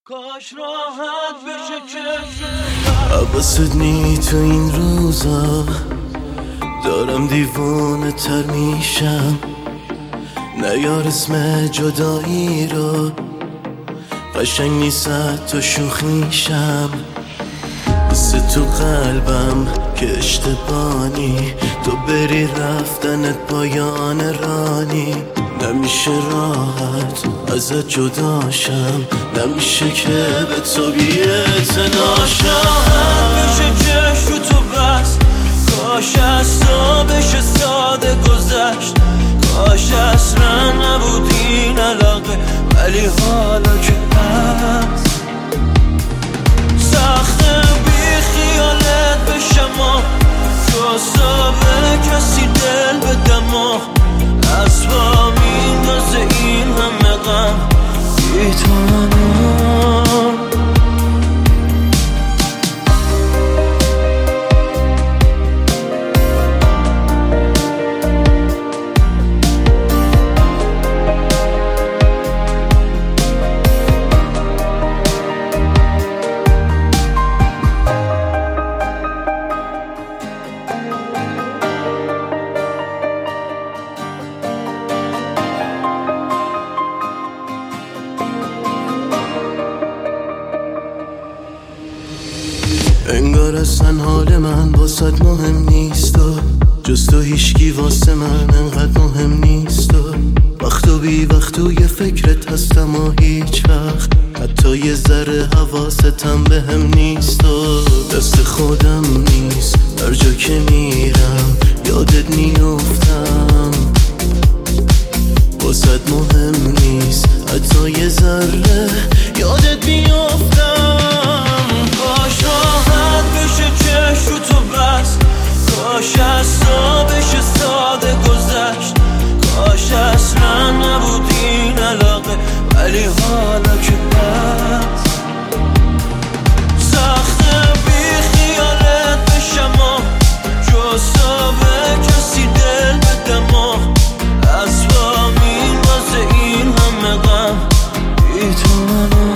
کاش راحت بشه که عباست نی تو این روزا دارم دیوانه تر میشم. نیار اسم جدایی رو، قشنگ نیست تو شوخیشم. بسه تو قلبم که اشتبانی، تو بری رفتنت پایان رانی. نمیشه راحت ازت جداشم، نمیشه که به تو بی‌اعتناشم. بشه چشم تو بس، کاش از تو بشه ساده گذشت. کاش اصلا نبود این علاقه، ولی حالا که هست سخته بی خیالت بشم و جزابه کسی دل بدم و از پا میندازه این همه غم بی تو منو. انگار اصلا حال من واسد مهم نیست و جز تو هیچکی واسه من انقدر مهم نیست. و وقت و بی وقت و یه فکرت هستم و هیچ وقت حتی یه ذره حواستم به هم نیست. و دست خودم نیست هر جا که میرم یادت میافتم. واسد مهم نیست حتی یه ذره یادت میافتم. کاش راحت بشه چشم تو بس، کاش از تو بشه ساده گذشت. کاش اصلا نبود این علاقه، ولی حالا که هست سخته بی خیالت بشم و جزابه کسی دل بدم و از پا میندازه این همه غم بی تو منو.